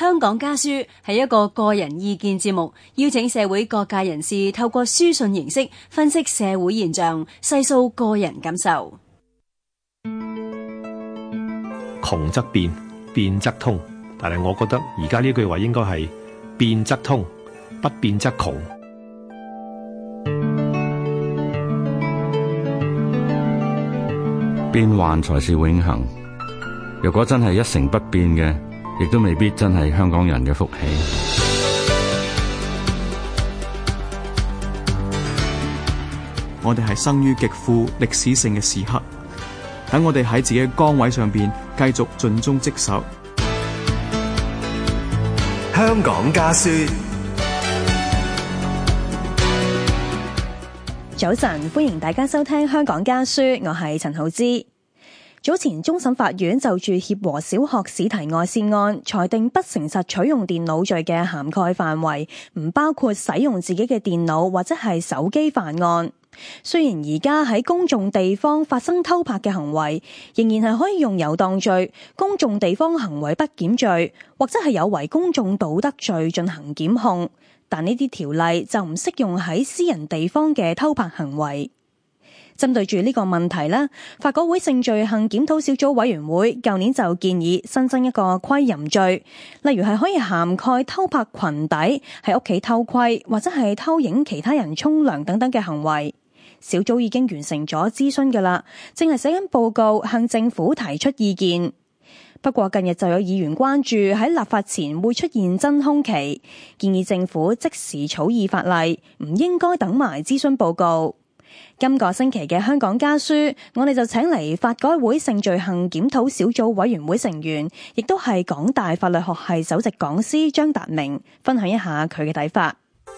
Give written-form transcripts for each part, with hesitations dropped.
香港家書係一個個人意見節目，邀請社會各界人士透過書信形式分析社會現象，細數個人感受。 窮則變，變則通，但係我覺得而家呢句話應該係變則通，不變則窮。 變幻才是永恆。如果真係一成不變嘅，亦都未必真係香港人嘅福氣。 我哋係生於極富歷史性嘅時刻，等我哋喺自己嘅崗位上邊繼續盡忠職守。 香港家書。 早晨，歡迎大家收聽香港家書，我係陳浩之。早前終審法院就住協和小學試題外泄案裁定不誠實取用電腦罪嘅涵蓋範圍唔包括使用自己嘅電腦或者係手機犯案。雖然而家喺公眾地方發生偷拍嘅行為，仍然係可以用遊蕩罪、公眾地方行為不檢罪或者係有違公眾道德罪進行檢控，但呢啲條例就唔適用喺私人地方嘅偷拍行為。針對住呢個問題呢，法改會性罪行檢討小組委員會舊年就建議新增一個窺淫罪，例如係可以涵蓋偷拍裙底、喺屋企偷窺或者係偷影其他人沖涼等等嘅行為。小組已經完成咗諮詢㗎喇，正係寫緊報告向政府提出意見。不過近日就有議員關注喺立法前會出現真空期，建議政府即時草擬法例，唔應該等埋諮詢報告。今個星期嘅香港家書，我哋就請嚟法改會性罪行檢討小組委員會成員，亦都係港大法律學系首席講師張達明，分享一下佢嘅睇法。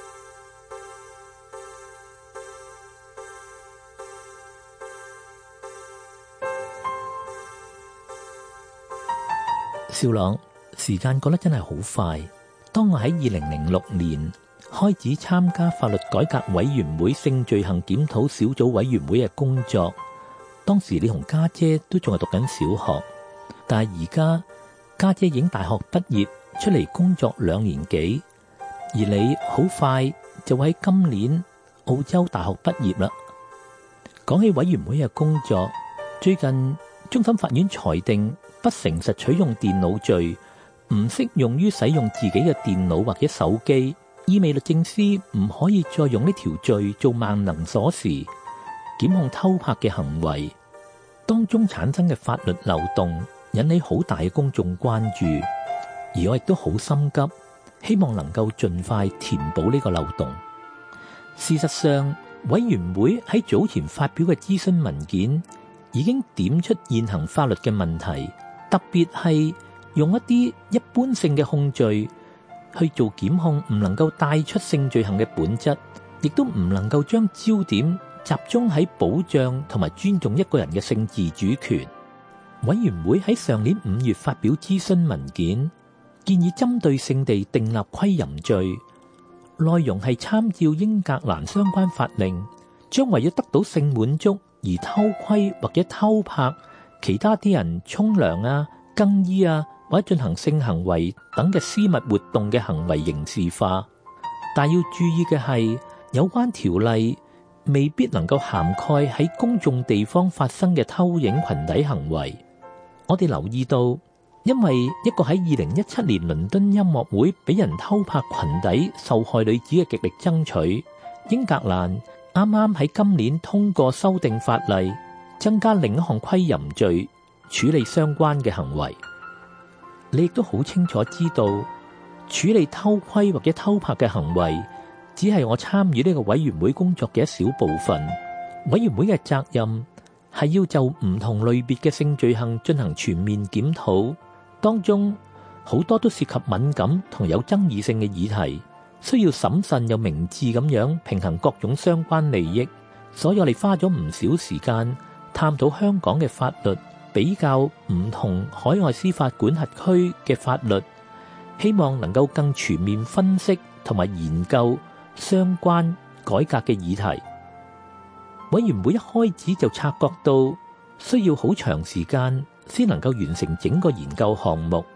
少朗，時間過得真係好快。當我喺2006年開始參加法律改革委員會性罪行檢討小組委員會嘅工作，當時你同家姐都仲係讀緊小學，但係而家家姐已經大學畢業出嚟工作2年幾，而你好快就會喺今年澳洲大學畢業啦。講起委員會嘅工作，最近終審法院裁定不誠實取用電腦罪唔適用於使用自己嘅電腦或者手機，意味律政司唔可以再用呢條罪做萬能鎖匙檢控偷拍嘅行為。當中產生嘅法律漏洞引起好大嘅公眾關注，而我亦都好心急，希望能夠盡快填補呢個漏洞。事實上，委員會喺早前發表嘅諮詢文件已經點出現行法律嘅問題，特別係用一啲一般性嘅控罪去做檢控，唔能夠帶出性罪行嘅本質，亦都唔能夠將焦點集中喺保障同埋尊重一個人嘅性自主權。委員會喺上年5月發表諮詢文件，建議針對性地訂立窺淫罪，內容係參照英格蘭相關法令，將為咗得到性滿足而偷窺或者偷拍其他啲人沖涼啊、更衣啊或者進行性行為等嘅私密活動嘅行為刑事化。但要注意嘅係，有關條例未必能夠涵蓋喺公眾地方發生嘅偷影裙底行為。我哋留意到，因為一個喺2017年倫敦音樂會俾人偷拍裙底受害女子嘅極力爭取，英格蘭啱啱喺今年通過修訂法例，增加另一項窺淫罪處理相關嘅行為。你亦都好清楚知道，處理偷窺或者偷拍嘅行為只係我參與呢個委員會工作嘅一小部分。委員會嘅責任係要就唔同類別嘅性罪行進行全面檢討，當中好多都涉及敏感同有爭議性嘅議題，需要審慎又明智咁樣平衡各種相關利益。所以我哋花咗唔少時間探討香港嘅法律，比較唔同海外司法管轄區嘅法律，希望能夠更全面分析同埋研究相關改革嘅議題。委員會一開始就察覺到需要好長時間先能夠完成整個研究項目，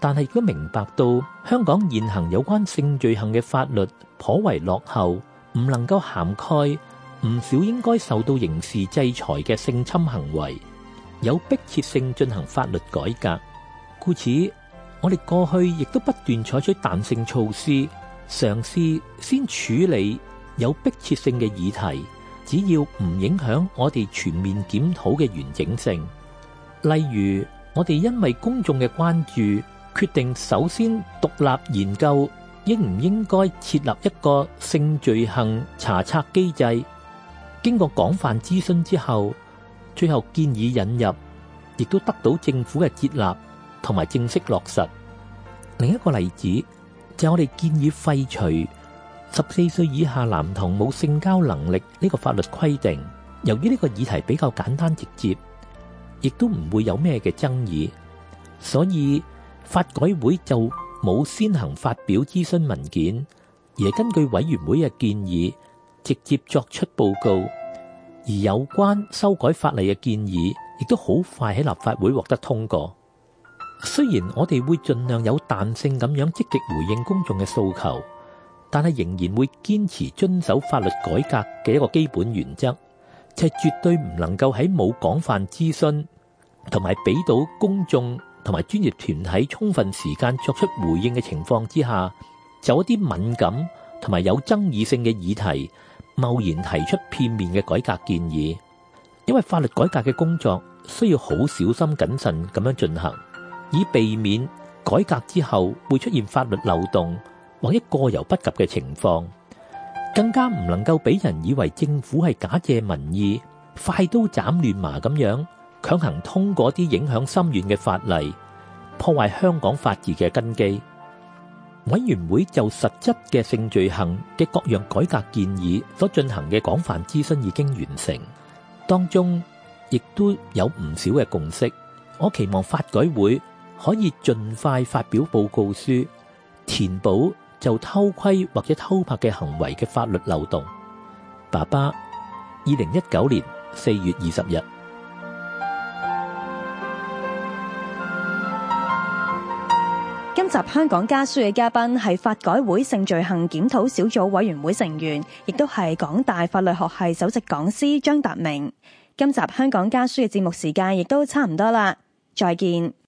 但係亦都明白到香港現行有關性罪行嘅法律頗為落後，唔能夠涵蓋唔少應該受到刑事制裁嘅性侵行為，有迫切性進行法律改革。故此，我哋過去亦都不斷採取彈性措施，嘗試先處理有迫切性嘅議題，只要唔影響我哋全面檢討嘅完整性。例如，我哋因為公眾嘅關注，決定首先獨立研究應唔應該設立一個性罪行查冊機制。經過廣泛諮詢之後，最後建議引入，亦都得到政府嘅接納同埋正式落實。另一個例子就係我哋建議廢除14歲以下男童冇性交能力呢個法律規定。由於呢個議題比較簡單直接，亦都唔會有咩嘅爭議，所以法改會就冇先行發表諮詢文件，而係根據委員會嘅建議直接作出報告。而有關修改法例嘅建議亦都好快喺立法會獲得通過。雖然我哋會盡量有彈性咁樣積極回應公眾嘅訴求，但係仍然會堅持遵守法律改革嘅一個基本原則，就係絕對唔能夠喺冇廣泛諮詢同埋俾到公眾同埋專業團體充分時間作出回應嘅情況之下，就一啲敏感同埋有爭議性嘅議題貿然提出片面嘅改革建議。因為法律改革嘅工作需要好小心謹慎咁樣進行，以避免改革之後會出現法律漏洞或者過猶不及嘅情況，更加唔能夠俾人以為政府係假借民意，快刀斬亂麻咁樣強行通過啲影響深遠嘅法例，破壞香港法治嘅根基。委員會就實質嘅性罪行嘅各樣改革建議所進行嘅廣泛諮詢已經完成，當中亦都有唔少嘅共識。我期望法改會可以盡快發表報告書，填補就偷窺或者偷拍嘅行為嘅法律漏洞。爸爸，2019年4月20日。 今集香港家書嘅嘉賓係法改會性罪行檢討小組委員會成員，亦都係港大法律學系首席講師張達明。今集香港家書嘅節目時間亦都差唔多啦，再見。